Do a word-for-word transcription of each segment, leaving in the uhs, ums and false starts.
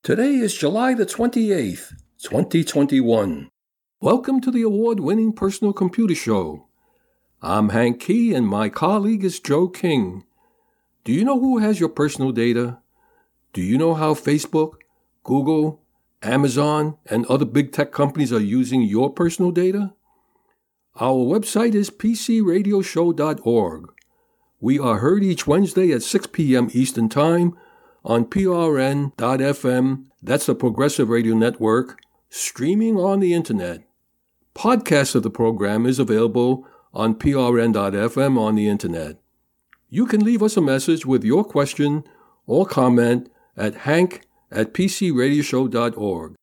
Today is July the twenty-eighth, twenty twenty-one. Welcome to the award-winning Personal Computer Show. I'm Hank Key and my colleague is Joe King. Do you know who has your personal data? Do you know how Facebook, Google, Amazon, and other big tech companies are using your personal data? Our website is p c radio show dot org. We are heard each Wednesday at six p.m. Eastern Time on P R N dot F M, that's the Progressive Radio Network, streaming on the Internet. Podcast of the program is available on P R N dot F M on the Internet. You can leave us a message with your question or comment at hank at p c radio show dot org.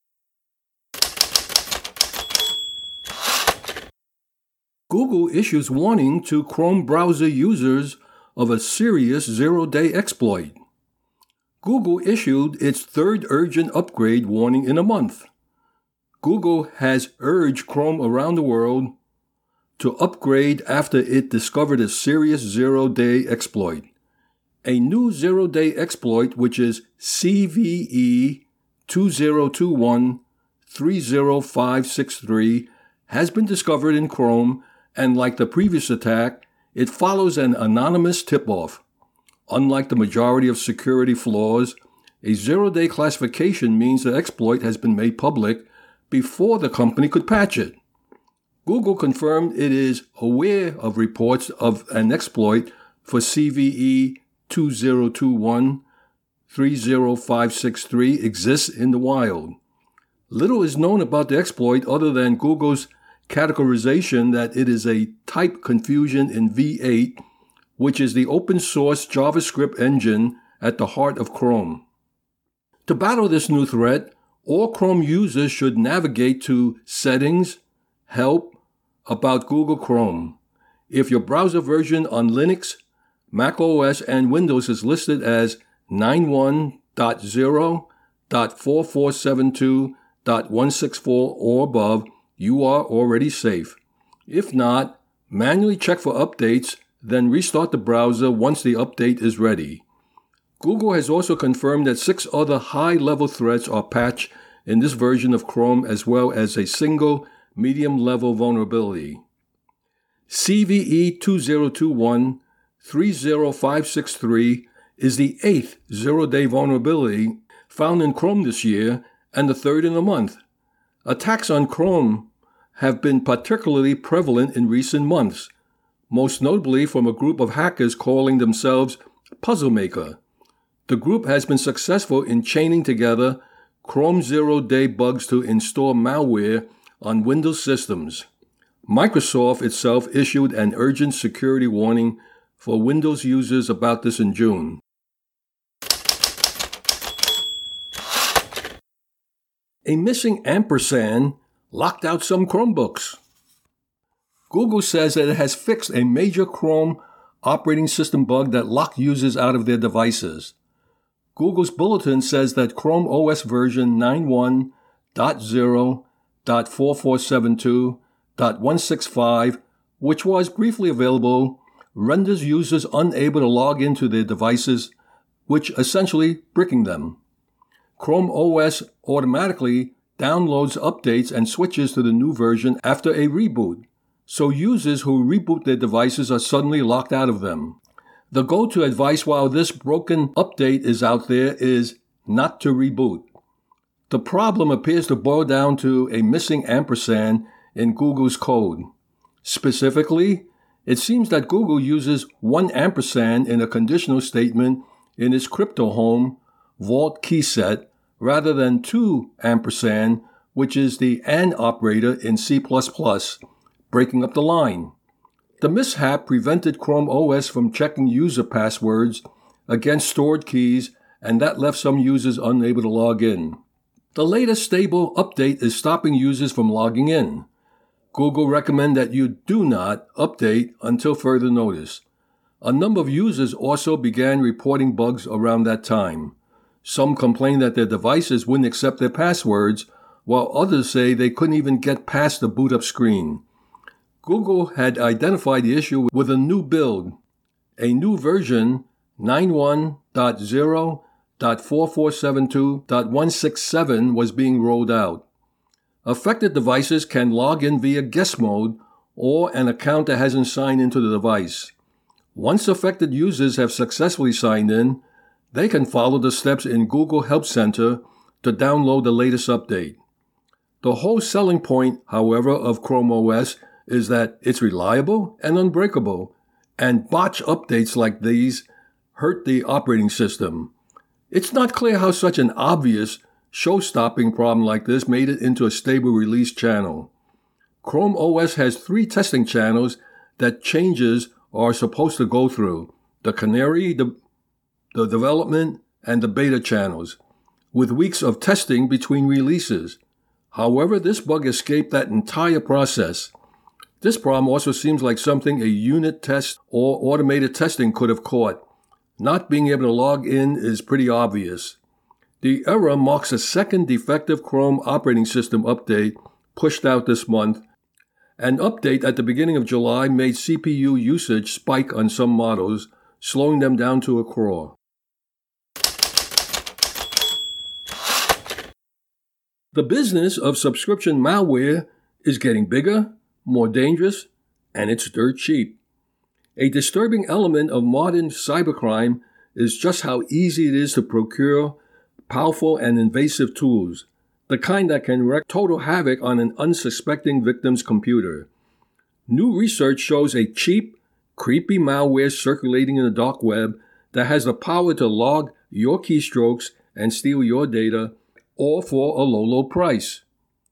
Google issues warning to Chrome browser users of a serious zero-day exploit. Google issued its third urgent upgrade warning in a month. Google has urged Chrome around the world to upgrade after it discovered a serious zero-day exploit. A new zero-day exploit, which is C V E two zero two one three zero five six three, has been discovered in Chrome, and like the previous attack, it follows an anonymous tip-off. Unlike the majority of security flaws, a zero-day classification means the exploit has been made public before the company could patch it. Google confirmed it is aware of reports of an exploit for C V E two zero two one three zero five six three exists in the wild. Little is known about the exploit other than Google's categorization that it is a type confusion in V eight, which is the open-source JavaScript engine at the heart of Chrome. To battle this new threat, all Chrome users should navigate to Settings, Help, About Google Chrome. If your browser version on Linux, macOS, and Windows is listed as ninety-one dot zero dot forty-four seventy-two dot one sixty-four or above, you are already safe. If not, manually check for updates, then restart the browser once the update is ready. Google has also confirmed that six other high-level threats are patched in this version of Chrome, as well as a single medium-level vulnerability. C V E two zero two one three zero five six three is the eighth zero-day vulnerability found in Chrome this year and the third in a month. Attacks on Chrome have been particularly prevalent in recent months, most notably from a group of hackers calling themselves Puzzle Maker. The group has been successful in chaining together Chrome zero-day bugs to install malware on Windows systems. Microsoft itself issued an urgent security warning for Windows users about this in June. A missing ampersand locked out some Chromebooks. Google says that it has fixed a major Chrome operating system bug that locked users out of their devices. Google's bulletin says that Chrome O S version ninety-one dot zero dot forty-four seventy-two dot one sixty-five, which was briefly available, renders users unable to log into their devices, which essentially bricking them. Chrome O S automatically downloads updates and switches to the new version after a reboot, so users who reboot their devices are suddenly locked out of them. The go-to advice while this broken update is out there is not to reboot. The problem appears to boil down to a missing ampersand in Google's code. Specifically, it seems that Google uses one ampersand in a conditional statement in its CryptoHome Vault key set rather than two ampersand, which is the AND operator in C plus plus, breaking up the line. The mishap prevented Chrome O S from checking user passwords against stored keys, and that left some users unable to log in. The latest stable update is stopping users from logging in. Google recommends that you do not update until further notice. A number of users also began reporting bugs around that time. Some complained that their devices wouldn't accept their passwords, while others say they couldn't even get past the boot-up screen. Google had identified the issue with a new build. A new version, ninety-one dot zero dot four four seven two dot one six seven was being rolled out. Affected devices can log in via guest mode or an account that hasn't signed into the device. Once affected users have successfully signed in, they can follow the steps in Google Help Center to download the latest update. The whole selling point, however, of Chrome O S is that it's reliable and unbreakable, and botch updates like these hurt the operating system. It's not clear how such an obvious, show-stopping problem like this made it into a stable release channel. Chrome O S has three testing channels that changes are supposed to go through: the Canary, the, the development, and the beta channels, with weeks of testing between releases. However, this bug escaped that entire process. This problem also seems like something a unit test or automated testing could have caught. Not being able to log in is pretty obvious. The error marks a second defective Chrome operating system update pushed out this month. An update at the beginning of July made C P U usage spike on some models, slowing them down to a crawl. The business of subscription malware is getting bigger, more dangerous, and it's dirt cheap. A disturbing element of modern cybercrime is just how easy it is to procure powerful and invasive tools, the kind that can wreak total havoc on an unsuspecting victim's computer. New research shows a cheap, creepy malware circulating in the dark web that has the power to log your keystrokes and steal your data, all for a low, low price.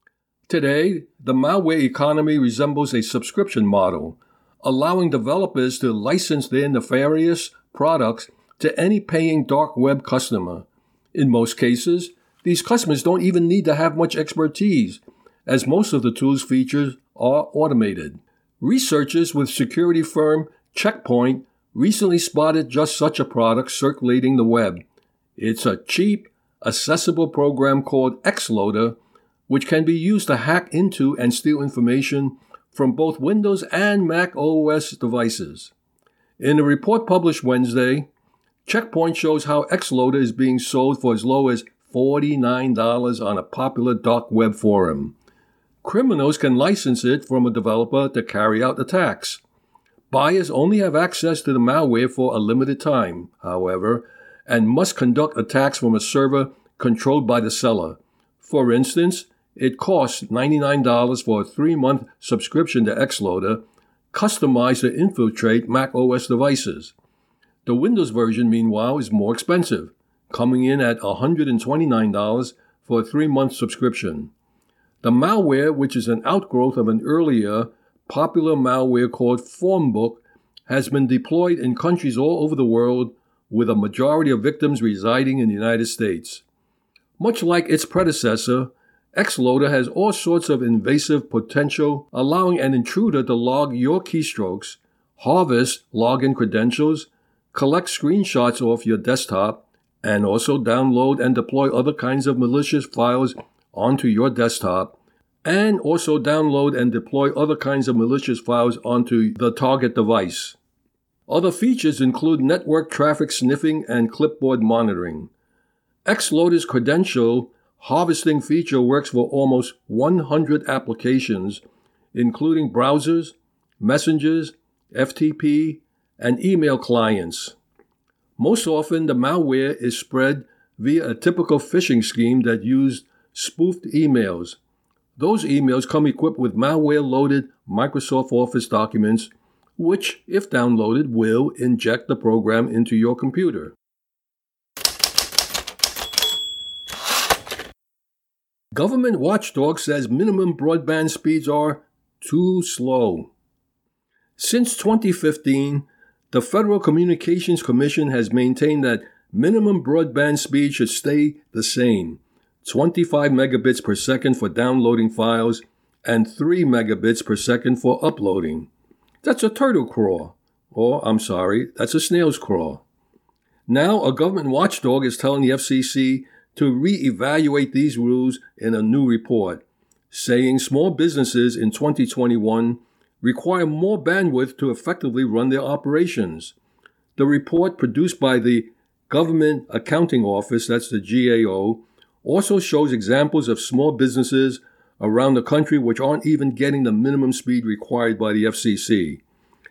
Today, the malware economy resembles a subscription model, allowing developers to license their nefarious products to any paying dark web customer. In most cases, these customers don't even need to have much expertise, as most of the tool's features are automated. Researchers with security firm Check Point recently spotted just such a product circulating the web. It's a cheap, accessible program called Xloader, which can be used to hack into and steal information from both Windows and Mac O S devices. In a report published Wednesday, Check Point shows how Xloader is being sold for as low as forty-nine dollars on a popular dark web forum. Criminals can license it from a developer to carry out attacks. Buyers only have access to the malware for a limited time, however, and must conduct attacks from a server controlled by the seller. For instance, it costs ninety-nine dollars for a three-month subscription to Xloader, customized to infiltrate Mac O S devices. The Windows version, meanwhile, is more expensive, coming in at one hundred twenty-nine dollars for a three-month subscription. The malware, which is an outgrowth of an earlier, popular malware called Formbook, has been deployed in countries all over the world, with a majority of victims residing in the United States. Much like its predecessor, Xloader has all sorts of invasive potential, allowing an intruder to log your keystrokes, harvest login credentials, collect screenshots off your desktop, and also download and deploy other kinds of malicious files onto your desktop, and also download and deploy other kinds of malicious files onto the target device. Other features include network traffic sniffing and clipboard monitoring. Xloader's credential harvesting feature works for almost one hundred applications, including browsers, messengers, F T P, and email clients. Most often, the malware is spread via a typical phishing scheme that used spoofed emails. Those emails come equipped with malware-loaded Microsoft Office documents, which, if downloaded, will inject the program into your computer. Government watchdog says minimum broadband speeds are too slow. Since twenty fifteen, the Federal Communications Commission has maintained that minimum broadband speed should stay the same, twenty-five megabits per second for downloading files and three megabits per second for uploading. That's a turtle crawl. Or, I'm sorry, that's a snail's crawl. Now, a government watchdog is telling the F C C to reevaluate these rules in a new report, saying small businesses in twenty twenty-one require more bandwidth to effectively run their operations. The report, produced by the Government Accounting Office, that's the G A O, also shows examples of small businesses around the country which aren't even getting the minimum speed required by the F C C.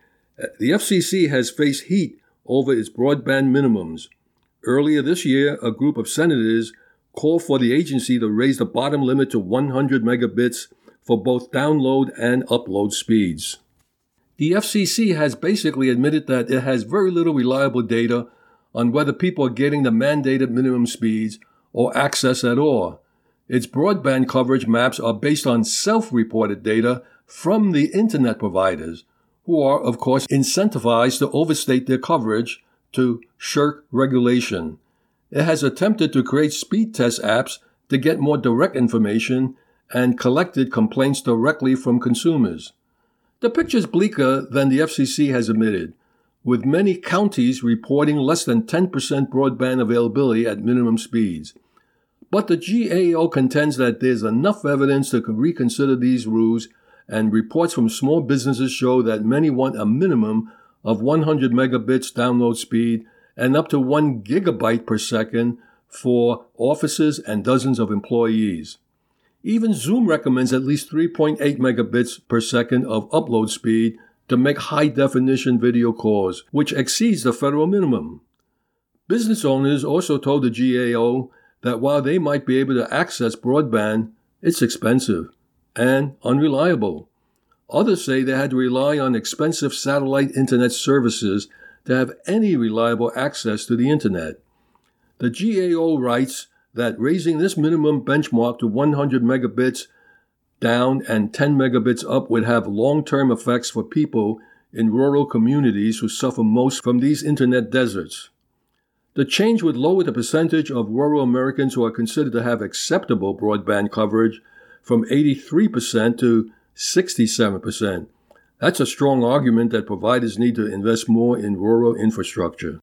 The F C C has faced heat over its broadband minimums. Earlier this year, a group of senators called for the agency to raise the bottom limit to one hundred megabits for both download and upload speeds. The F C C has basically admitted that it has very little reliable data on whether people are getting the mandated minimum speeds or access at all. Its broadband coverage maps are based on self-reported data from the internet providers, who are, of course, incentivized to overstate their coverage to shirk regulation. It has attempted to create speed test apps to get more direct information and collected complaints directly from consumers. The picture is bleaker than the F C C has admitted, with many counties reporting less than ten percent broadband availability at minimum speeds. But the G A O contends that there's enough evidence to reconsider these rules, and reports from small businesses show that many want a minimum of one hundred megabits download speed and up to one gigabyte per second for offices and dozens of employees. Even Zoom recommends at least three point eight megabits per second of upload speed to make high-definition video calls, which exceeds the federal minimum. Business owners also told the G A O that while they might be able to access broadband, it's expensive and unreliable. Others say they had to rely on expensive satellite internet services to have any reliable access to the internet. The G A O writes that raising this minimum benchmark to one hundred megabits down and ten megabits up would have long-term effects for people in rural communities who suffer most from these internet deserts. The change would lower the percentage of rural Americans who are considered to have acceptable broadband coverage from eighty-three percent to sixty-seven percent. That's a strong argument that providers need to invest more in rural infrastructure.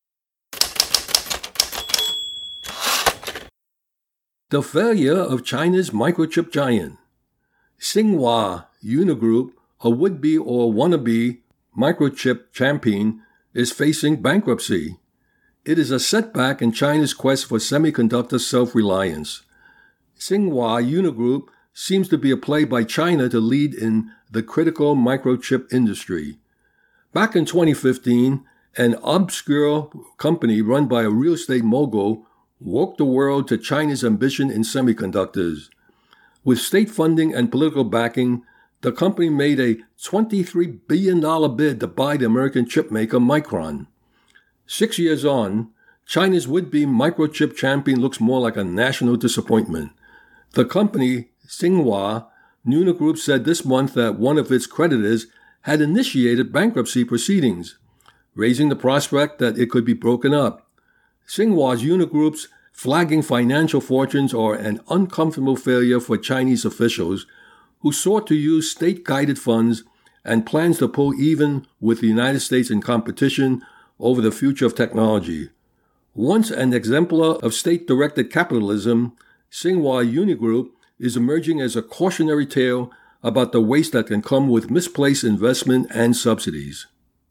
The failure of China's microchip giant. Tsinghua Unigroup, a would-be or wannabe microchip champion, is facing bankruptcy. It is a setback in China's quest for semiconductor self-reliance. Tsinghua Unigroup seems to be a play by China to lead in the critical microchip industry. Back in twenty fifteen, an obscure company run by a real estate mogul woke the world to China's ambition in semiconductors. With state funding and political backing, the company made a twenty-three billion dollars bid to buy the American chipmaker Micron. Six years on, China's would-be microchip champion looks more like a national disappointment. The company, Tsinghua Unigroup, said this month that one of its creditors had initiated bankruptcy proceedings, raising the prospect that it could be broken up. Tsinghua Unigroup's flagging financial fortunes are an uncomfortable failure for Chinese officials who sought to use state-guided funds and plans to pull even with the United States in competition over the future of technology. Once an exemplar of state-directed capitalism, Tsinghua Unigroup is emerging as a cautionary tale about the waste that can come with misplaced investment and subsidies.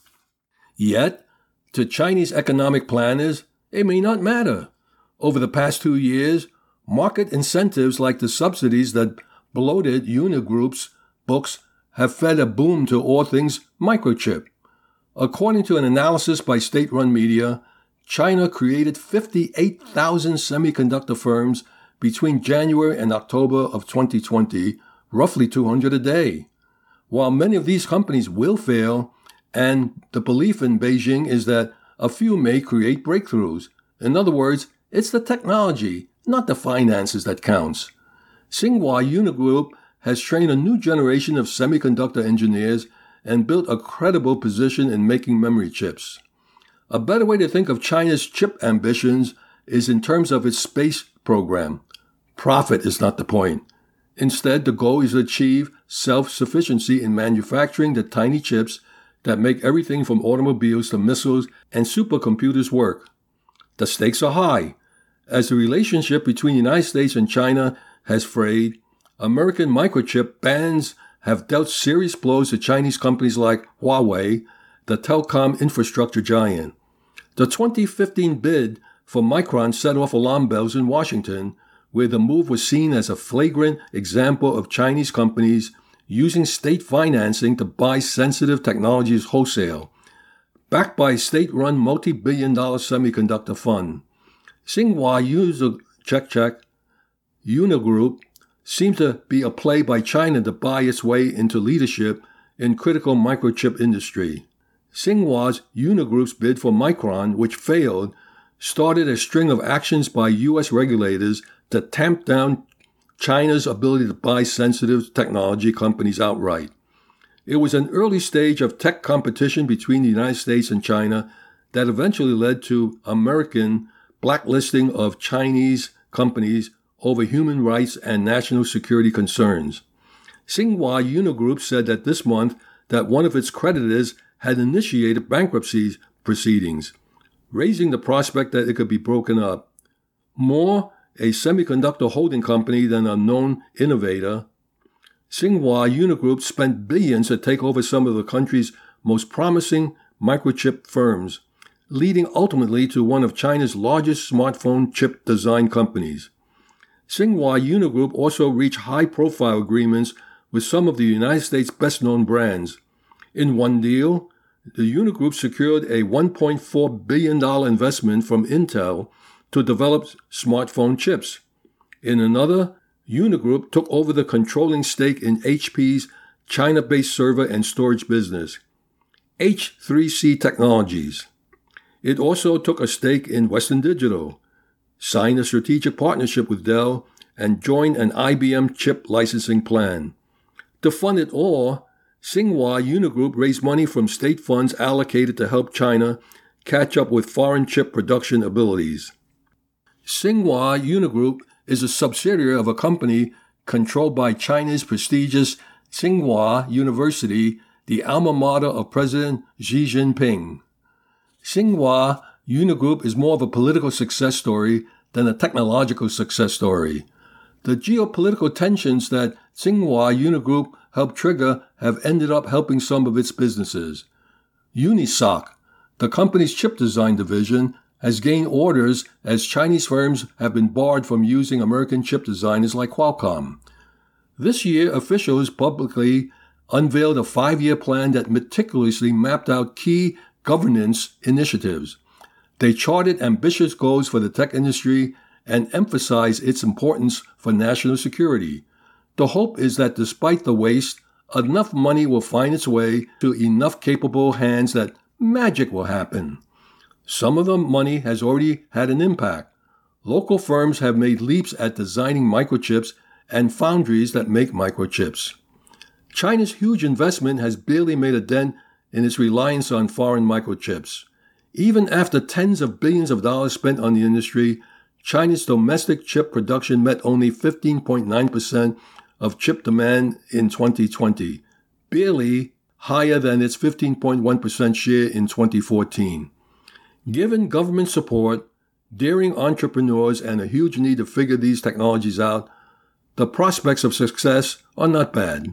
Yet, to Chinese economic planners, it may not matter. Over the past two years, market incentives like the subsidies that bloated Unigroup's books have fed a boom to all things microchip. According to an analysis by state-run media, China created fifty-eight thousand semiconductor firms between January and October of twenty twenty, roughly two hundred a day. While many of these companies will fail, and the belief in Beijing is that a few may create breakthroughs. In other words, it's the technology, not the finances that counts. Tsinghua Unigroup has trained a new generation of semiconductor engineers and built a credible position in making memory chips. A better way to think of China's chip ambitions is in terms of its space program. Profit is not the point. Instead, the goal is to achieve self-sufficiency in manufacturing the tiny chips that make everything from automobiles to missiles and supercomputers work. The stakes are high. As the relationship between the United States and China has frayed, American microchip bans have dealt serious blows to Chinese companies like Huawei, the telecom infrastructure giant. The twenty fifteen bid for Micron set off alarm bells in Washington, where the move was seen as a flagrant example of Chinese companies using state financing to buy sensitive technologies wholesale, backed by a state-run multi-billion dollar semiconductor fund. Tsinghua User check check Unigroup seems to be a play by China to buy its way into leadership in critical microchip industry. Tsinghua's Unigroup's bid for Micron, which failed, started a string of actions by U S regulators to tamp down China's ability to buy sensitive technology companies outright. It was an early stage of tech competition between the United States and China that eventually led to American blacklisting of Chinese companies over human rights and national security concerns. Tsinghua Unigroup said that this month that one of its creditors had initiated bankruptcy proceedings, raising the prospect that it could be broken up. More a semiconductor holding company than a known innovator, Tsinghua Unigroup spent billions to take over some of the country's most promising microchip firms, leading ultimately to one of China's largest smartphone chip design companies. Tsinghua Unigroup also reached high-profile agreements with some of the United States' best-known brands. In one deal, the Unigroup secured a one point four billion dollars investment from Intel to develop smartphone chips. In another, Unigroup took over the controlling stake in H P's China-based server and storage business, H three C Technologies. It also took a stake in Western Digital, signed a strategic partnership with Dell, and joined an I B M chip licensing plan. To fund it all, Tsinghua Unigroup raised money from state funds allocated to help China catch up with foreign chip production abilities. Tsinghua Unigroup is a subsidiary of a company controlled by China's prestigious Tsinghua University, the alma mater of President Xi Jinping. Tsinghua Unigroup is more of a political success story than a technological success story. The geopolitical tensions that Tsinghua Unigroup helped trigger have ended up helping some of its businesses. Unisoc, the company's chip design division, has gained orders as Chinese firms have been barred from using American chip designers like Qualcomm. This year, officials publicly unveiled a five-year plan that meticulously mapped out key governance initiatives. They charted ambitious goals for the tech industry and emphasized its importance for national security. The hope is that despite the waste, enough money will find its way to enough capable hands that magic will happen. Some of the money has already had an impact. Local firms have made leaps at designing microchips and foundries that make microchips. China's huge investment has barely made a dent in its reliance on foreign microchips. Even after tens of billions of dollars spent on the industry, China's domestic chip production met only fifteen point nine percent of chip demand in twenty twenty, barely higher than its fifteen point one percent share in twenty fourteen. Given government support, daring entrepreneurs, and a huge need to figure these technologies out, the prospects of success are not bad.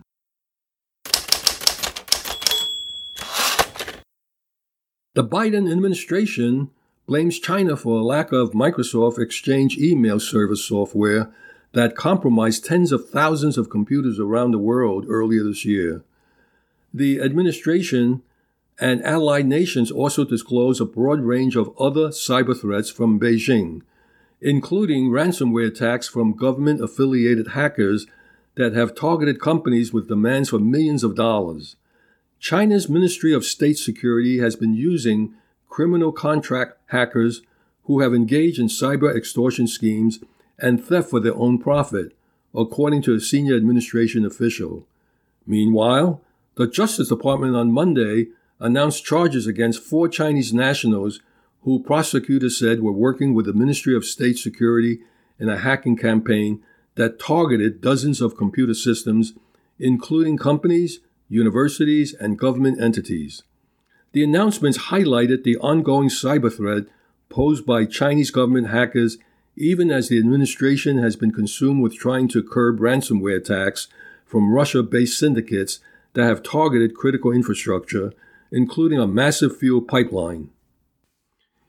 The Biden administration blames China for a lack of Microsoft Exchange email service software that compromised tens of thousands of computers around the world earlier this year. The administration and allied nations also disclosed a broad range of other cyber threats from Beijing, including ransomware attacks from government-affiliated hackers that have targeted companies with demands for millions of dollars. China's Ministry of State Security has been using criminal contract hackers who have engaged in cyber extortion schemes and theft for their own profit, according to a senior administration official. Meanwhile, the Justice Department on Monday announced charges against four Chinese nationals who prosecutors said were working with the Ministry of State Security in a hacking campaign that targeted dozens of computer systems, including companies, universities, and government entities. The announcements highlighted the ongoing cyber threat posed by Chinese government hackers, even as the administration has been consumed with trying to curb ransomware attacks from Russia-based syndicates that have targeted critical infrastructure, including a massive fuel pipeline.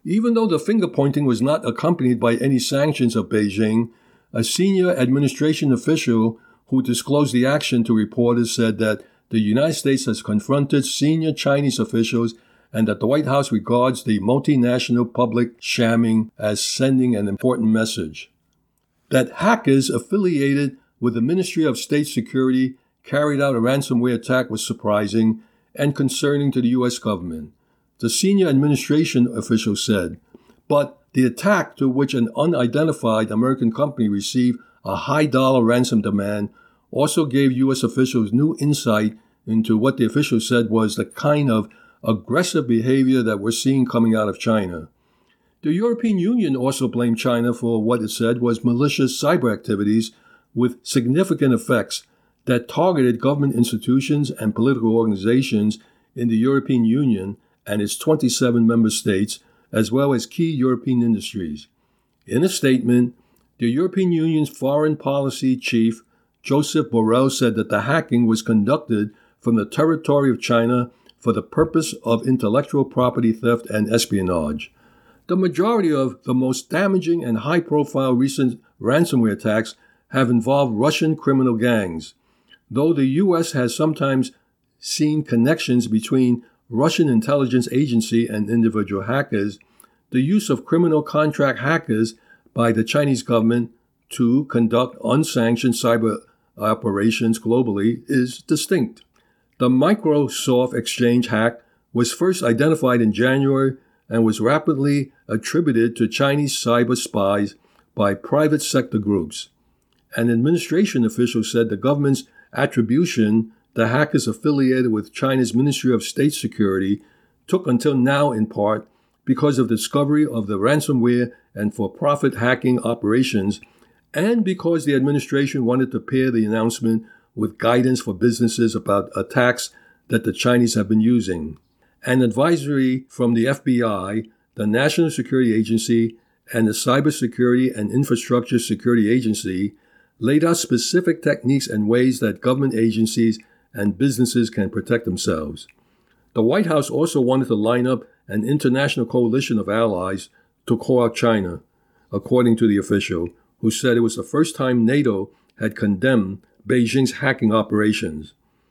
Even though the finger-pointing was not accompanied by any sanctions of Beijing, a senior administration official who disclosed the action to reporters said that the United States has confronted senior Chinese officials and that the White House regards the multinational public shamming as sending an important message. That hackers affiliated with the Ministry of State Security carried out a ransomware attack was surprising and concerning to the U S government, the senior administration official said. But the attack, to which an unidentified American company received a high-dollar ransom demand, also gave U S officials new insight into what the official said was the kind of aggressive behavior that we're seeing coming out of China. The European Union also blamed China for what it said was malicious cyber activities with significant effects that targeted government institutions and political organizations in the European Union and its twenty-seven member states, as well as key European industries. In a statement, the European Union's foreign policy chief, Joseph Borrell, said that the hacking was conducted from the territory of China for the purpose of intellectual property theft and espionage. The majority of the most damaging and high-profile recent ransomware attacks have involved Russian criminal gangs. Though the U S has sometimes seen connections between Russian intelligence agency and individual hackers, the use of criminal contract hackers by the Chinese government to conduct unsanctioned cyber operations globally is distinct. The Microsoft Exchange hack was first identified in January and was rapidly attributed to Chinese cyber spies by private sector groups. An administration official said the government's attribution the hackers affiliated with China's Ministry of State Security took until now in part because of the discovery of the ransomware and for-profit hacking operations, and because the administration wanted to pair the announcement with guidance for businesses about attacks that the Chinese have been using. An advisory from the F B I, the National Security Agency, and the Cybersecurity and Infrastructure Security Agency laid out specific techniques and ways that government agencies and businesses can protect themselves. The White House also wanted to line up an international coalition of allies to call out China, according to the official, who said it was the first time NATO had condemned Beijing's hacking operations.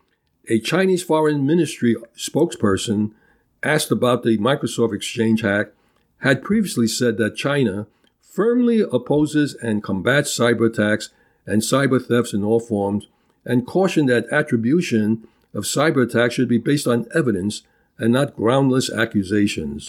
A Chinese Foreign Ministry spokesperson, asked about the Microsoft Exchange hack, had previously said that China firmly opposes and combats cyber attacks and cyber thefts in all forms, and cautioned that attribution of cyber attacks should be based on evidence and not groundless accusations.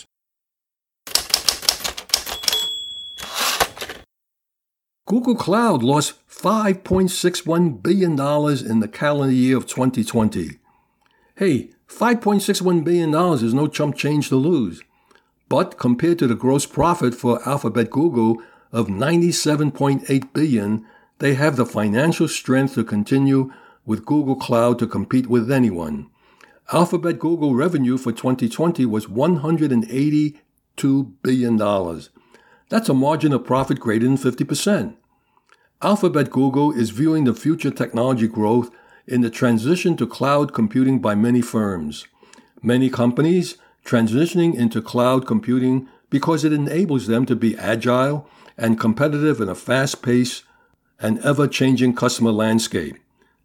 Google Cloud lost five point six one billion dollars in the calendar year of twenty twenty. Hey, five point six one billion dollars is no chump change to lose. But compared to the gross profit for Alphabet Google of ninety-seven point eight billion dollars, they have the financial strength to continue with Google Cloud to compete with anyone. Alphabet Google revenue for twenty twenty was one hundred eighty-two billion dollars. That's a margin of profit greater than fifty percent. Alphabet Google is viewing the future technology growth in the transition to cloud computing by many firms. Many companies transitioning into cloud computing because it enables them to be agile and competitive in a fast-paced and ever-changing customer landscape.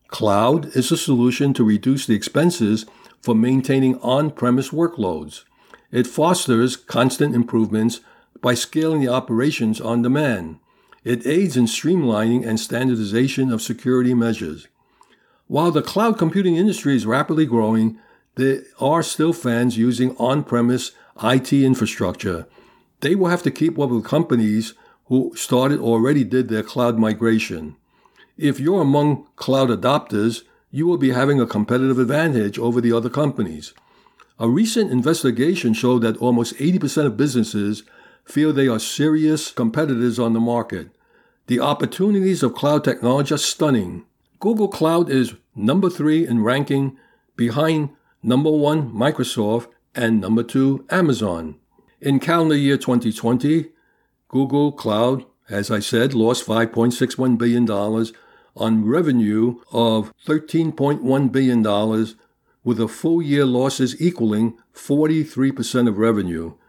Cloud is a solution to reduce the expenses for maintaining on-premise workloads. It fosters constant improvements by scaling the operations on demand. It aids in streamlining and standardization of security measures. While the cloud computing industry is rapidly growing, there are still fans using on-premise I T infrastructure. They will have to keep up with companies who started or already did their cloud migration. If you're among cloud adopters, you will be having a competitive advantage over the other companies. A recent investigation showed that almost eighty percent of businesses feel they are serious competitors on the market. The opportunities of cloud technology are stunning. Google Cloud is number three in ranking, behind number one, Microsoft, and number two, Amazon. In calendar year twenty twenty, Google Cloud, as I said, lost five point six one billion dollars on revenue of thirteen point one billion dollars, with a full-year losses equaling forty-three percent of revenue.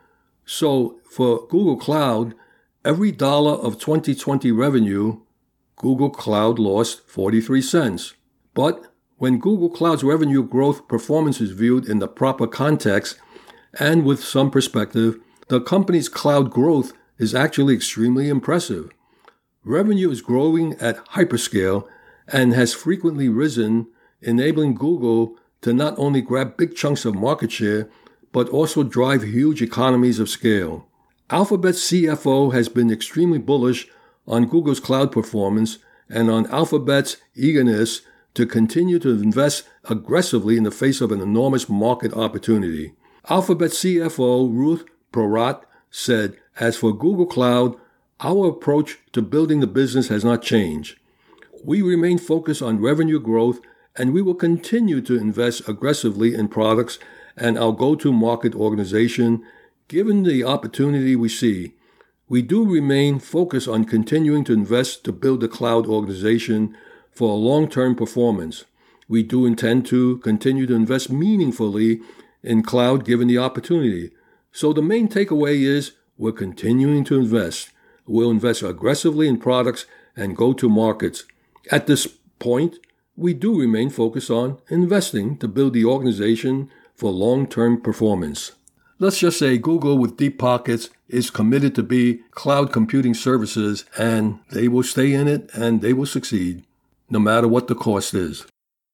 So for Google Cloud, every dollar of twenty twenty revenue, Google Cloud lost forty-three cents. But when Google Cloud's revenue growth performance is viewed in the proper context and with some perspective, the company's cloud growth is actually extremely impressive. Revenue is growing at hyperscale and has frequently risen, enabling Google to not only grab big chunks of market share, but also drive huge economies of scale. Alphabet's C F O has been extremely bullish on Google's cloud performance and on Alphabet's eagerness to continue to invest aggressively in the face of an enormous market opportunity. Alphabet C F O Ruth Porat said, "As for Google Cloud, our approach to building the business has not changed. We remain focused on revenue growth, and we will continue to invest aggressively in products and our go-to-market organization, given the opportunity we see. We do remain focused on continuing to invest to build the cloud organization for long-term performance. We do intend to continue to invest meaningfully in cloud given the opportunity. So the main takeaway is we're continuing to invest. We'll invest aggressively in products and go-to-markets. At this point, we do remain focused on investing to build the organization for long-term performance." Let's just say Google with deep pockets is committed to be cloud computing services, and they will stay in it and they will succeed, no matter what the cost is.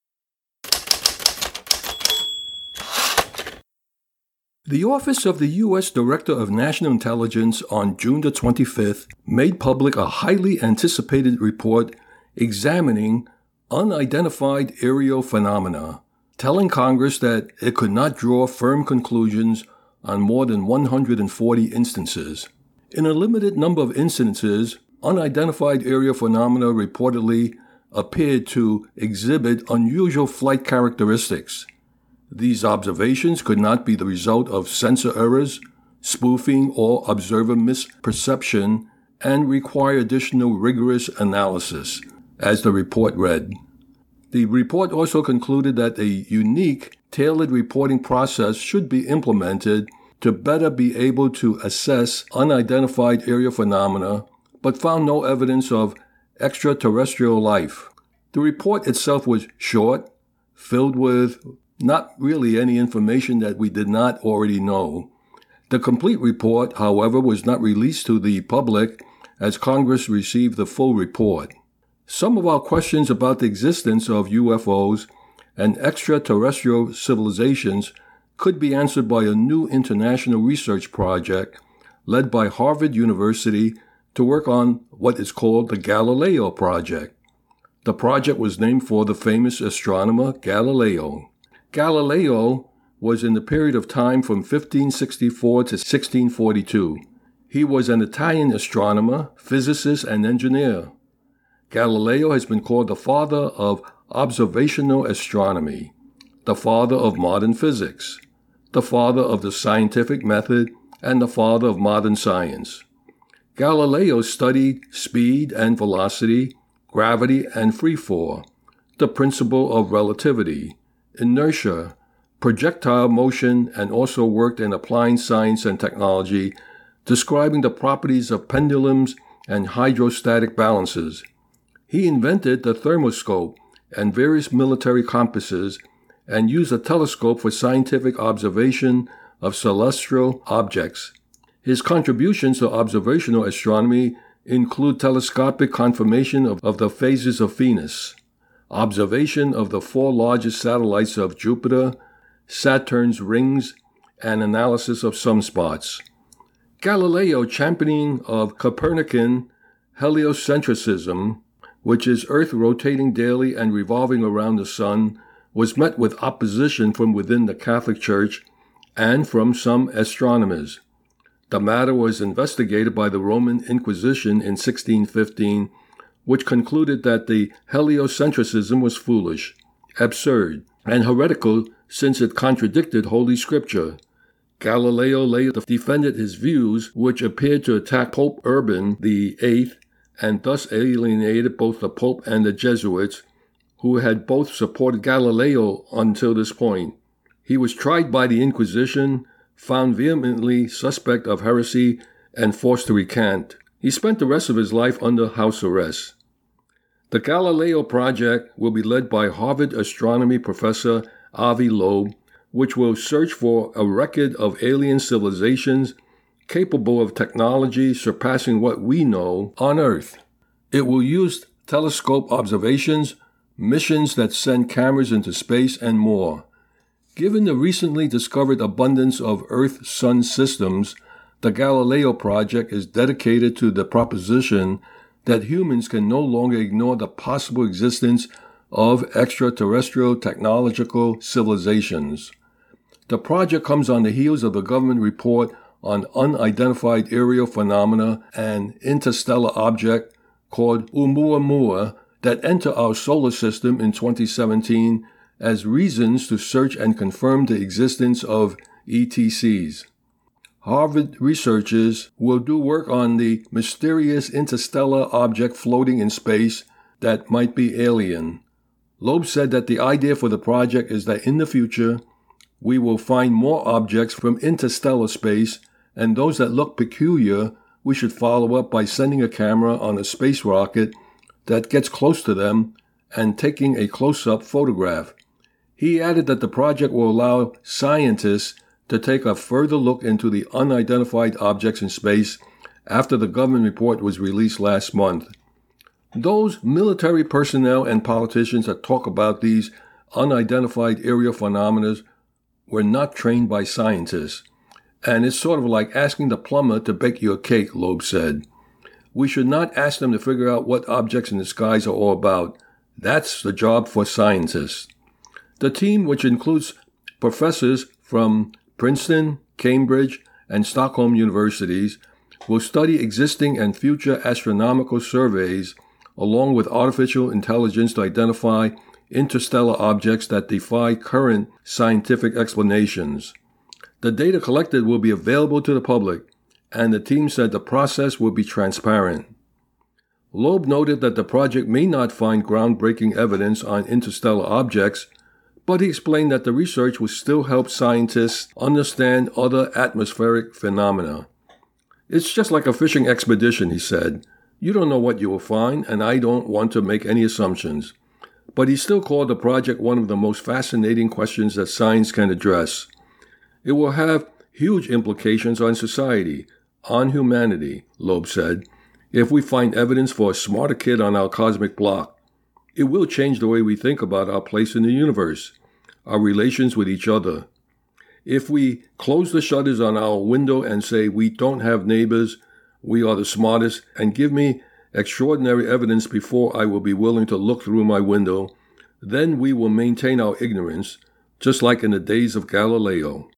The Office of the U S Director of National Intelligence on June the twenty-fifth made public a highly anticipated report examining unidentified aerial phenomena, telling Congress that it could not draw firm conclusions on more than one hundred forty instances. In a limited number of instances, unidentified aerial phenomena reportedly appeared to exhibit unusual flight characteristics. These observations could not be the result of sensor errors, spoofing, or observer misperception, and require additional rigorous analysis, as the report read. The report also concluded that a unique, tailored reporting process should be implemented to better be able to assess unidentified aerial phenomena, but found no evidence of extraterrestrial life. The report itself was short, filled with not really any information that we did not already know. The complete report, however, was not released to the public as Congress received the full report. Some of our questions about the existence of U F Os and extraterrestrial civilizations could be answered by a new international research project led by Harvard University to work on what is called the Galileo Project. The project was named for the famous astronomer Galileo. Galileo was in the period of time from fifteen sixty-four to sixteen forty-two. He was an Italian astronomer, physicist, and engineer. Galileo has been called the father of observational astronomy, the father of modern physics, the father of the scientific method, and the father of modern science. Galileo studied speed and velocity, gravity and freefall, the principle of relativity, inertia, projectile motion, and also worked in applying science and technology, describing the properties of pendulums and hydrostatic balances. He invented the thermoscope and various military compasses and used a telescope for scientific observation of celestial objects. His contributions to observational astronomy include telescopic confirmation of, of the phases of Venus, observation of the four largest satellites of Jupiter, Saturn's rings, and analysis of sunspots. Galileo, championing of Copernican heliocentrism, which is Earth rotating daily and revolving around the sun, was met with opposition from within the Catholic Church and from some astronomers. The matter was investigated by the Roman Inquisition in sixteen fifteen, which concluded that the heliocentrism was foolish, absurd, and heretical since it contradicted Holy Scripture. Galileo later defended his views, which appeared to attack Pope Urban the Eighth, and thus alienated both the Pope and the Jesuits, who had both supported Galileo until this point. He was tried by the Inquisition, found vehemently suspect of heresy and forced to recant. He spent the rest of his life under house arrest. The Galileo Project will be led by Harvard astronomy professor Avi Loeb, which will search for a record of alien civilizations capable of technology surpassing what we know on Earth. It will use telescope observations, missions that send cameras into space, and more. Given the recently discovered abundance of Earth-Sun systems, the Galileo Project is dedicated to the proposition that humans can no longer ignore the possible existence of extraterrestrial technological civilizations. The project comes on the heels of the government report on unidentified aerial phenomena and interstellar object called Oumuamua that enter our solar system in twenty seventeen as reasons to search and confirm the existence of E T Cs. Harvard researchers will do work on the mysterious interstellar object floating in space that might be alien. Loeb said that the idea for the project is that in the future, we will find more objects from interstellar space, and those that look peculiar, we should follow up by sending a camera on a space rocket that gets close to them and taking a close-up photograph. He added that the project will allow scientists to take a further look into the unidentified objects in space after the government report was released last month. Those military personnel and politicians that talk about these unidentified aerial phenomena were not trained by scientists, and it's sort of like asking the plumber to bake you a cake, Loeb said. We should not ask them to figure out what objects in the skies are all about. That's the job for scientists. The team, which includes professors from Princeton, Cambridge, and Stockholm universities, will study existing and future astronomical surveys along with artificial intelligence to identify interstellar objects that defy current scientific explanations. The data collected will be available to the public, and the team said the process will be transparent. Loeb noted that the project may not find groundbreaking evidence on interstellar objects, but he explained that the research will still help scientists understand other atmospheric phenomena. It's just like a fishing expedition, he said. You don't know what you will find, and I don't want to make any assumptions. But he still called the project one of the most fascinating questions that science can address. It will have huge implications on society, on humanity, Loeb said. If we find evidence for a smarter kid on our cosmic block, it will change the way we think about our place in the universe, our relations with each other. If we close the shutters on our window and say we don't have neighbors, we are the smartest, and give me extraordinary evidence before I will be willing to look through my window, then we will maintain our ignorance, just like in the days of Galileo.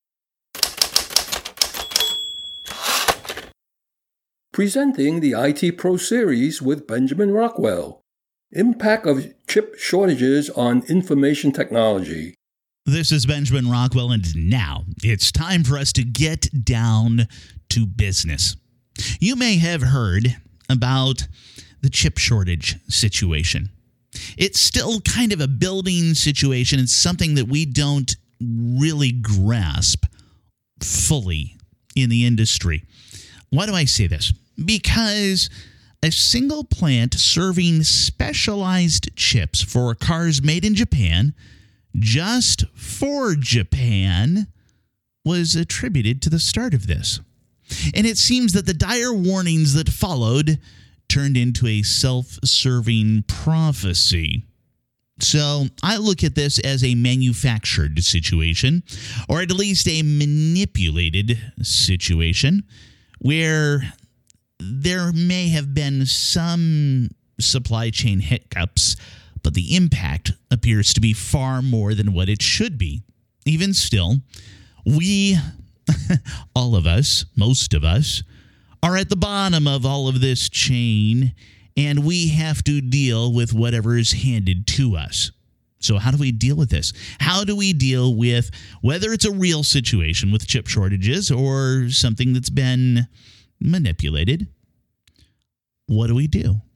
Presenting the I T Pro Series with Benjamin Rockwell. Impact of chip shortages on information technology. This is Benjamin Rockwell, and now it's time for us to get down to business. You may have heard about the chip shortage situation. It's still kind of a building situation. It's something that we don't really grasp fully in the industry. Why do I say this? Because a single plant serving specialized chips for cars made in Japan, just for Japan, was attributed to the start of this. And it seems that the dire warnings that followed turned into a self-serving prophecy. So I look at this as a manufactured situation, or at least a manipulated situation, where there may have been some supply chain hiccups, but the impact appears to be far more than what it should be. Even still, we, all of us, most of us, are at the bottom of all of this chain, and we have to deal with whatever is handed to us. So how do we deal with this? How do we deal with whether it's a real situation with chip shortages or something that's been manipulated? What do we do?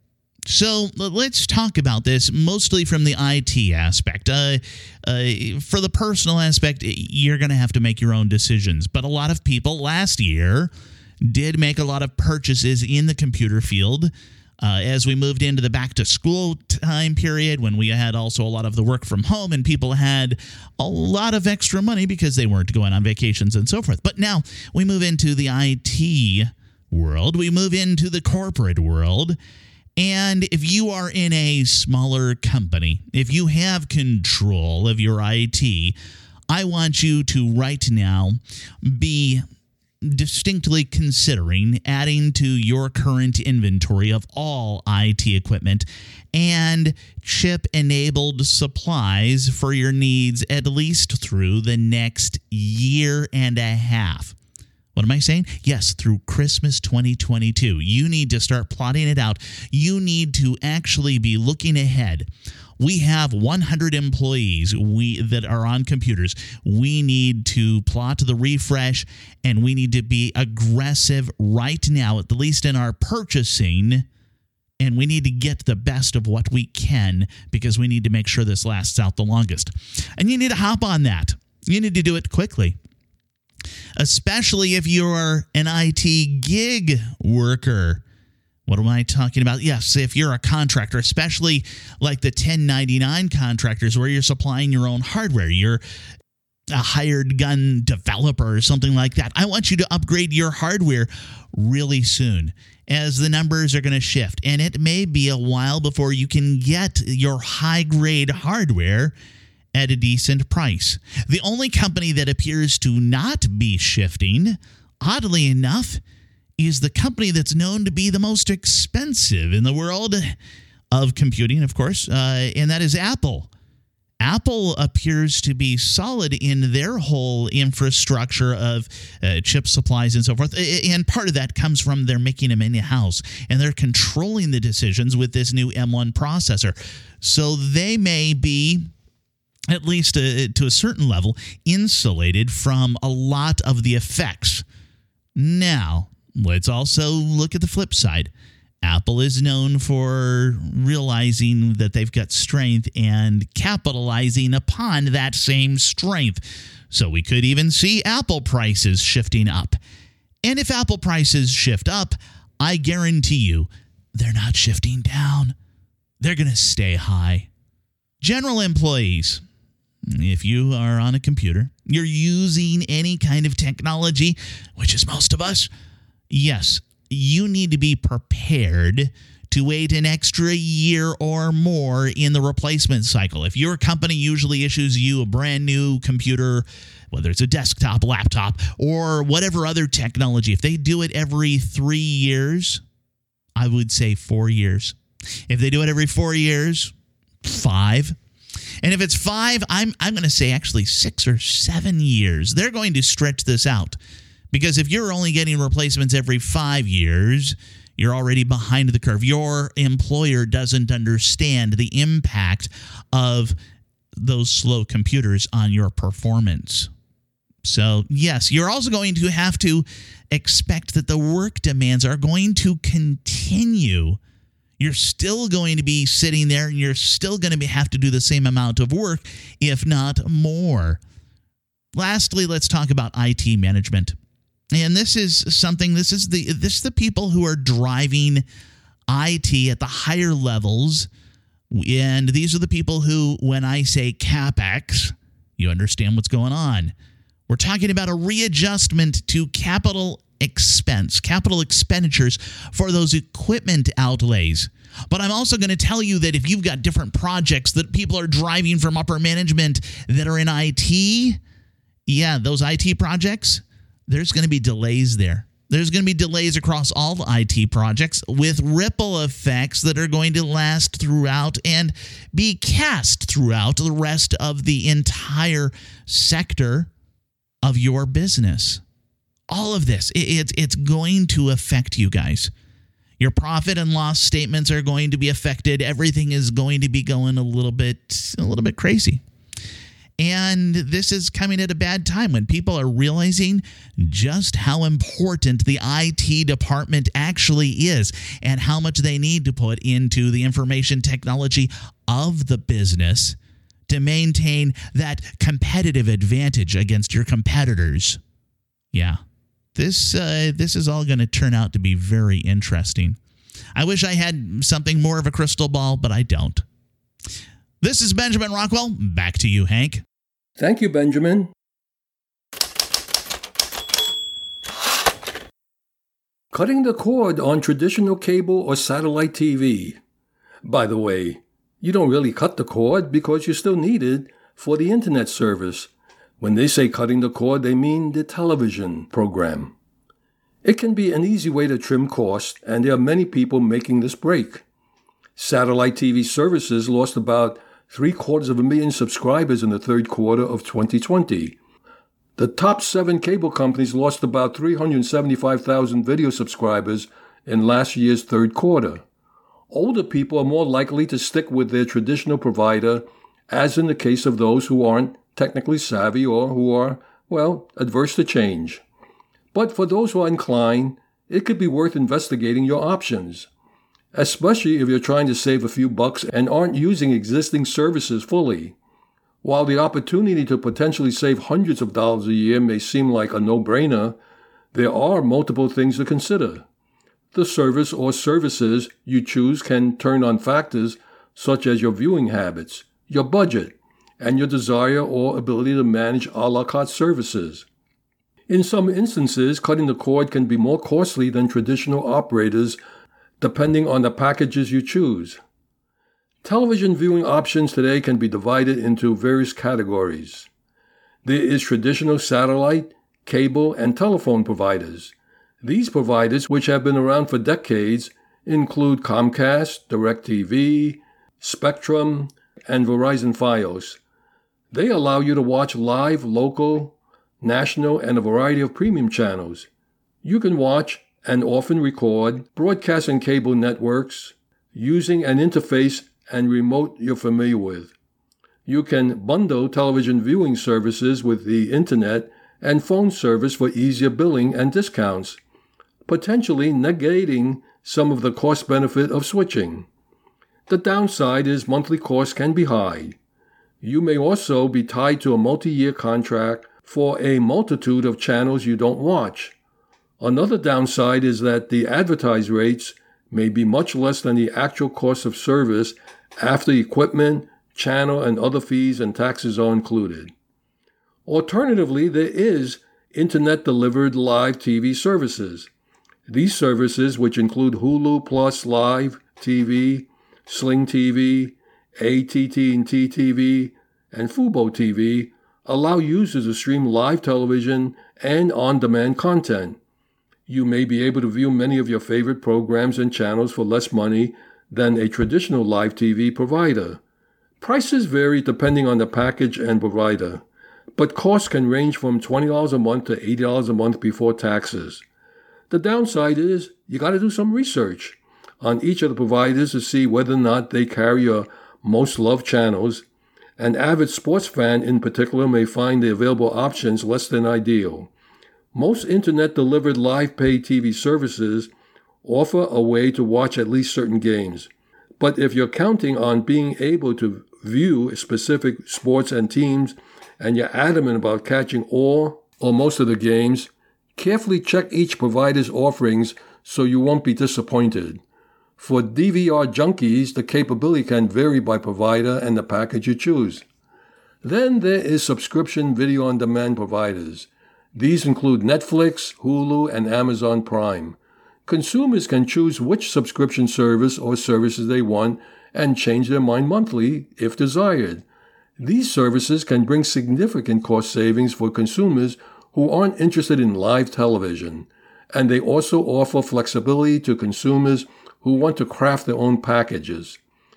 So let's talk about this mostly from the I T aspect. Uh, uh, for the personal aspect, you're going to have to make your own decisions. But a lot of people last year did make a lot of purchases in the computer field uh, as we moved into the back-to-school time period when we had also a lot of the work from home and people had a lot of extra money because they weren't going on vacations and so forth. But now we move into the I T world. We move into the corporate world. And if you are in a smaller company, if you have control of your I T, I want you to right now be distinctly considering adding to your current inventory of all I T equipment and chip-enabled supplies for your needs at least through the next year and a half. What am I saying? Yes, through Christmas twenty twenty-two. You need to start plotting it out. You need to actually be looking ahead. We have one hundred employees we that are on computers. We need to plot the refresh, and we need to be aggressive right now, at least in our purchasing, and we need to get the best of what we can because we need to make sure this lasts out the longest. And you need to hop on that. You need to do it quickly. Especially if you're an I T gig worker. What am I talking about? Yes, if you're a contractor, especially like the ten ninety-nine contractors where you're supplying your own hardware. You're a hired gun developer or something like that. I want you to upgrade your hardware really soon as the numbers are going to shift. And it may be a while before you can get your high-grade hardware at a decent price. The only company that appears to not be shifting, oddly enough, is the company that's known to be the most expensive in the world of computing, of course, uh, and that is Apple. Apple appears to be solid in their whole infrastructure of uh, chip supplies and so forth, and part of that comes from their making them in-house, and they're controlling the decisions with this new M one processor. So they may be, at least uh, to a certain level, insulated from a lot of the effects. Now, let's also look at the flip side. Apple is known for realizing that they've got strength and capitalizing upon that same strength. So we could even see Apple prices shifting up. And if Apple prices shift up, I guarantee you they're not shifting down. They're going to stay high. General employees, if you are on a computer, you're using any kind of technology, which is most of us, yes, you need to be prepared to wait an extra year or more in the replacement cycle. If your company usually issues you a brand new computer, whether it's a desktop, laptop, or whatever other technology, if they do it every three years, I would say four years. If they do it every four years, five. And if it's five, I'm I'm going to say actually six or seven years. They're going to stretch this out. Because if you're only getting replacements every five years, you're already behind the curve. Your employer doesn't understand the impact of those slow computers on your performance. So, yes, you're also going to have to expect that the work demands are going to continue. You're still going to be sitting there, and you're still going to be, have to do the same amount of work, if not more. Lastly, let's talk about I T management. And this is something, this is the this is the people who are driving I T at the higher levels. And these are the people who, when I say CapEx, you understand what's going on. We're talking about a readjustment to capital expense, capital expenditures for those equipment outlays. But I'm also going to tell you that if you've got different projects that people are driving from upper management that are in I T, yeah, those I T projects, there's going to be delays there. There's going to be delays across all the I T projects with ripple effects that are going to last throughout and be cast throughout the rest of the entire sector of your business. All of this, it's it's going to affect you guys. Your profit and loss statements are going to be affected. Everything is going to be going a little bit a little bit crazy. And this is coming at a bad time when people are realizing just how important the I T department actually is and how much they need to put into the information technology of the business to maintain that competitive advantage against your competitors. Yeah, this uh, this is all going to turn out to be very interesting. I wish I had something more of a crystal ball, but I don't. This is Benjamin Rockwell. Back to you, Hank. Thank you, Benjamin. Cutting the cord on traditional cable or satellite T V. By the way, you don't really cut the cord because you still need it for the internet service. When they say cutting the cord, they mean the television program. It can be an easy way to trim costs, and there are many people making this break. Satellite T V services lost about three quarters of a million subscribers in the third quarter of twenty twenty. The top seven cable companies lost about three hundred seventy-five thousand video subscribers in last year's third quarter. Older people are more likely to stick with their traditional provider, as in the case of those who aren't technically savvy or who are, well, adverse to change. But for those who are inclined, it could be worth investigating your options, especially if you're trying to save a few bucks and aren't using existing services fully. While the opportunity to potentially save hundreds of dollars a year may seem like a no-brainer, there are multiple things to consider. The service or services you choose can turn on factors such as your viewing habits, your budget, and your desire or ability to manage a la carte services. In some instances, cutting the cord can be more costly than traditional operators, depending on the packages you choose. Television viewing options today can be divided into various categories. There is traditional satellite, cable, and telephone providers. These providers, which have been around for decades, include Comcast, DirecTV, Spectrum, and Verizon Fios. They allow you to watch live, local, national, and a variety of premium channels. You can watch and often record broadcast and cable networks using an interface and remote you're familiar with. You can bundle television viewing services with the internet and phone service for easier billing and discounts, potentially negating some of the cost benefit of switching. The downside is monthly costs can be high. You may also be tied to a multi-year contract for a multitude of channels you don't watch. Another downside is that the advertised rates may be much less than the actual cost of service after equipment, channel, and other fees and taxes are included. Alternatively, there is internet-delivered live T V services. These services, which include Hulu Plus Live T V, Sling T V, A T and T T V, and Fubo T V, allow users to stream live television and on-demand content. You may be able to view many of your favorite programs and channels for less money than a traditional live T V provider. Prices vary depending on the package and provider, but costs can range from twenty dollars a month to eighty dollars a month before taxes. The downside is you got to do some research on each of the providers to see whether or not they carry your most loved channels. An avid sports fan in particular may find the available options less than ideal. Most internet-delivered live paid T V services offer a way to watch at least certain games. But if you're counting on being able to view specific sports and teams, and you're adamant about catching all or most of the games, carefully check each provider's offerings so you won't be disappointed. For D V R junkies, the capability can vary by provider and the package you choose. Then there is subscription video on demand providers. These include Netflix, Hulu, and Amazon Prime. Consumers can choose which subscription service or services they want and change their mind monthly if desired. These services can bring significant cost savings for consumers who aren't interested in live television, and they also offer flexibility to consumers who want to craft their own packages.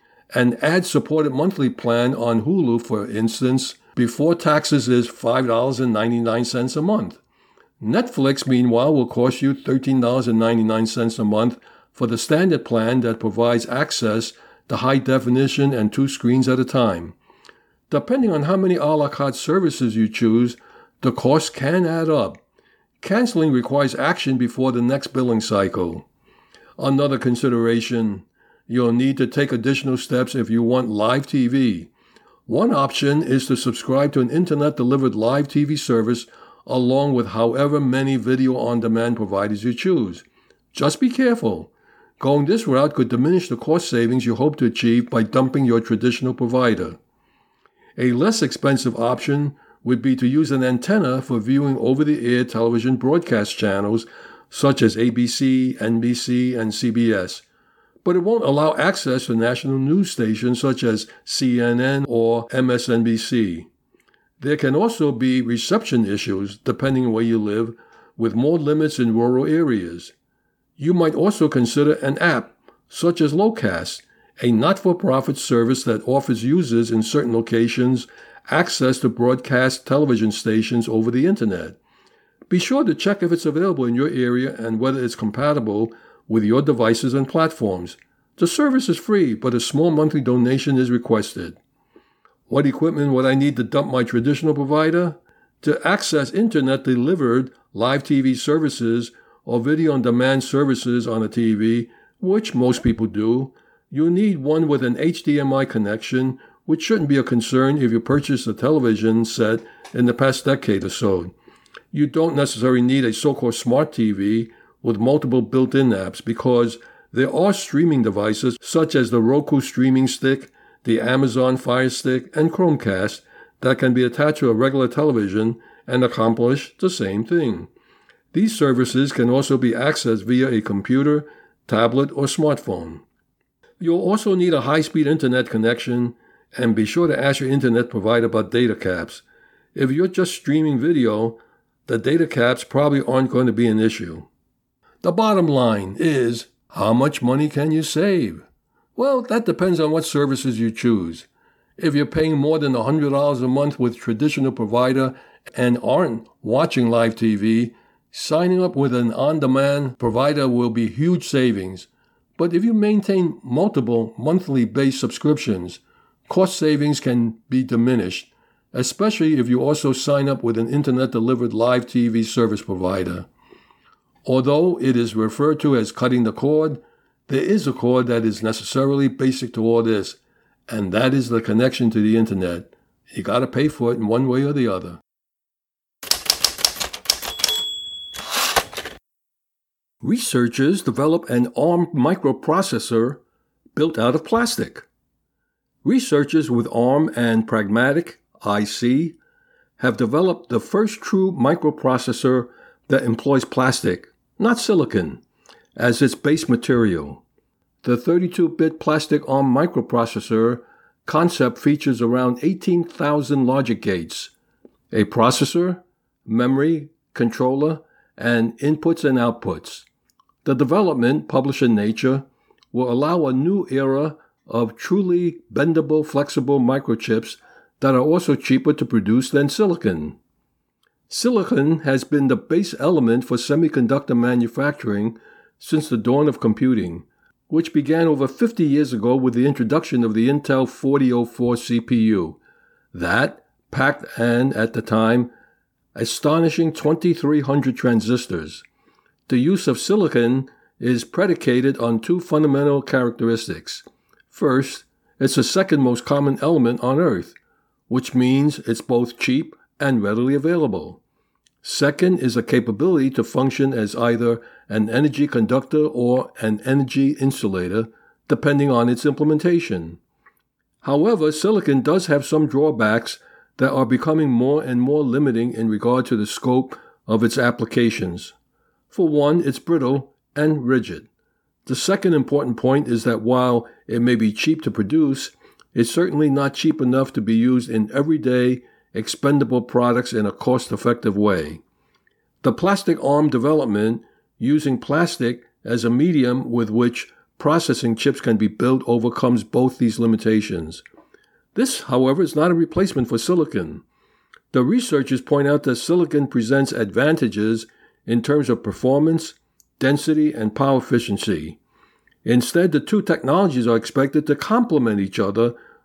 An ad-supported monthly plan on Hulu, for instance, before taxes is five dollars and ninety-nine cents a month. Netflix, meanwhile, will cost you thirteen dollars and ninety-nine cents a month for the standard plan that provides access to high definition and two screens at a time. Depending on how many a la carte services you choose, the cost can add up. Canceling requires action before the next billing cycle. Another consideration, you'll need to take additional steps if you want live T V. One option is to subscribe to an internet-delivered live T V service along with however many video-on-demand providers you choose. Just be careful. Going this route could diminish the cost savings you hope to achieve by dumping your traditional provider. A less expensive option would be to use an antenna for viewing over-the-air television broadcast channels such as A B C, N B C, and C B S, but it won't allow access to national news stations such as C N N or M S N B C. There can also be reception issues depending on where you live, with more limits in rural areas. You might also consider an app such as Locast, a not-for-profit service that offers users in certain locations access to broadcast television stations over the internet. Be sure to check if it's available in your area and whether it's compatible with your devices and platforms. The service is free, but a small monthly donation is requested. What equipment would I need to dump my traditional provider? To access internet-delivered live T V services or video-on-demand services on a T V, which most people do, you need one with an H D M I connection, which shouldn't be a concern if you purchased a television set in the past decade or so. You don't necessarily need a so-called smart T V with multiple built-in apps because there are streaming devices such as the Roku Streaming Stick, the Amazon Fire Stick, and Chromecast that can be attached to a regular television and accomplish the same thing. These services can also be accessed via a computer, tablet, or smartphone. You'll also need a high-speed internet connection, and be sure to ask your internet provider about data caps. If you're just streaming video, the data caps probably aren't going to be an issue. The bottom line is, how much money can you save? Well, that depends on what services you choose. If you're paying more than one hundred dollars a month with traditional provider and aren't watching live T V, signing up with an on-demand provider will be huge savings. But if you maintain multiple monthly-based subscriptions, cost savings can be diminished, especially if you also sign up with an internet-delivered live T V service provider. Although it is referred to as cutting the cord, there is a cord that is necessarily basic to all this, and that is the connection to the internet. You got to pay for it in one way or the other. Researchers develop an ARM microprocessor built out of plastic. Researchers with ARM and Pragmatic I C have developed the first true microprocessor that employs plastic, not silicon, as its base material. The thirty-two bit plastic ARM microprocessor concept features around eighteen thousand logic gates, a processor, memory, controller, and inputs and outputs. The development, published in Nature, will allow a new era of truly bendable, flexible microchips that are also cheaper to produce than silicon. Silicon has been the base element for semiconductor manufacturing since the dawn of computing, which began over fifty years ago with the introduction of the Intel forty oh four C P U. That packed an, at the time, astonishing twenty-three hundred transistors. The use of silicon is predicated on two fundamental characteristics. First, it's the second most common element on Earth, which means it's both cheap and readily available. Second is a capability to function as either an energy conductor or an energy insulator, depending on its implementation. However, silicon does have some drawbacks that are becoming more and more limiting in regard to the scope of its applications. For one, it's brittle and rigid. The second important point is that while it may be cheap to produce, it's certainly not cheap enough to be used in everyday, expendable products in a cost-effective way. The plastic ARM development, using plastic as a medium with which processing chips can be built, overcomes both these limitations. This, however, is not a replacement for silicon. The researchers point out that silicon presents advantages in terms of performance, density, and power efficiency. Instead, the two technologies are expected to complement each other,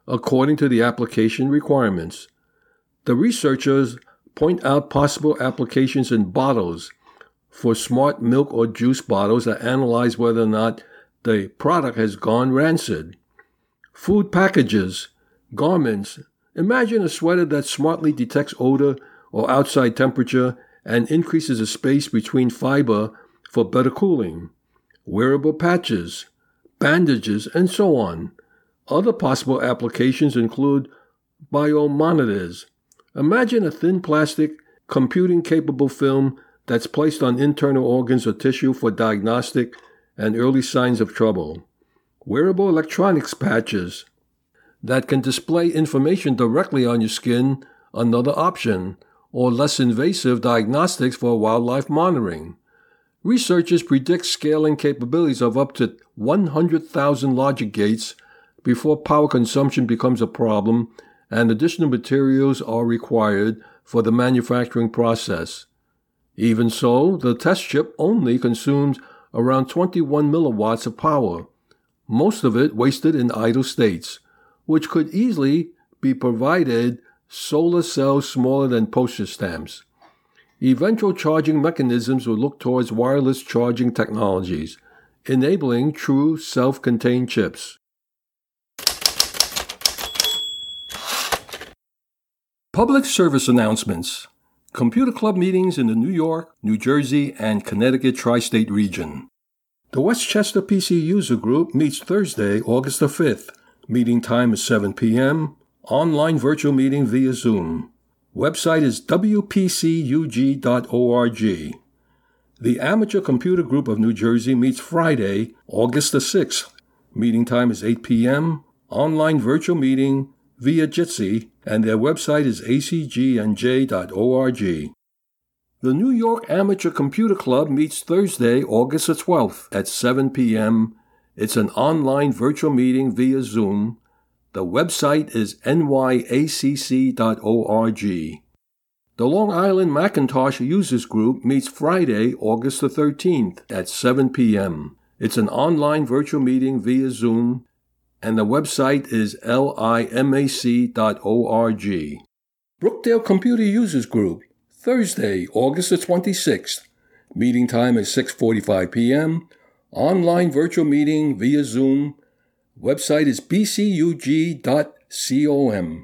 according to the application requirements. The researchers point out possible applications in bottles. For smart milk or juice bottles that analyze whether or not the product has gone rancid. Food packages, garments. Imagine a sweater that smartly detects odor or outside temperature and increases the space between fiber for better cooling. Wearable patches, bandages, and so on. Other possible applications include biomonitors. Imagine a thin plastic, computing-capable film that's placed on internal organs or tissue for diagnostic and early signs of trouble. Wearable electronics patches that can display information directly on your skin, another option, or less invasive diagnostics for wildlife monitoring. Researchers predict scaling capabilities of up to one hundred thousand logic gates before power consumption becomes a problem and additional materials are required for the manufacturing process. Even so, the test chip only consumes around twenty-one milliwatts of power, most of it wasted in idle states, which could easily be provided solar cells smaller than postage stamps. Eventual charging mechanisms will look towards wireless charging technologies, enabling true self-contained chips. Public service announcements. Computer Club meetings in the New York, New Jersey, and Connecticut tri-state region. The Westchester P C User Group meets Thursday, August the fifth. Meeting time is seven p.m. Online virtual meeting via Zoom. Website is w p c u g dot org. The Amateur Computer Group of New Jersey meets Friday, August the sixth. Meeting time is eight p.m. Online virtual meeting via Jitsi, and their website is a c g n j dot org. The New York Amateur Computer Club meets Thursday, August the twelfth at seven p.m. It's an online virtual meeting via Zoom. The website is n y a c c dot org. The Long Island Macintosh Users Group meets Friday, August the thirteenth at seven p.m. It's an online virtual meeting via Zoom, and the website is limac dot org. Brookdale Computer Users Group, Thursday, August the twenty-sixth. Meeting time is six forty-five p.m. Online virtual meeting via Zoom. Website is b c u g dot com.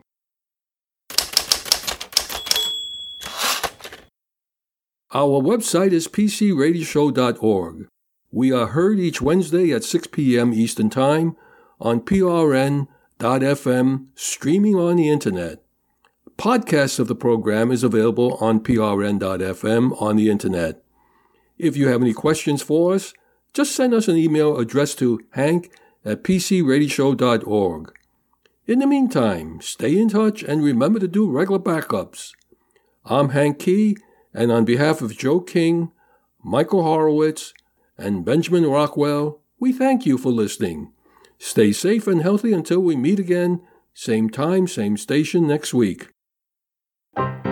Our website is p c radio show dot org. We are heard each Wednesday at six p.m. Eastern Time on p r n dot f m, streaming on the Internet. Podcasts of the program is available on p r n dot f m on the Internet. If you have any questions for us, just send us an email addressed to hank at p c radio show dot org. In the meantime, stay in touch and remember to do regular backups. I'm Hank Key, and on behalf of Joe King, Michael Horowitz, and Benjamin Rockwell, we thank you for listening. Stay safe and healthy until we meet again, same time, same station next week.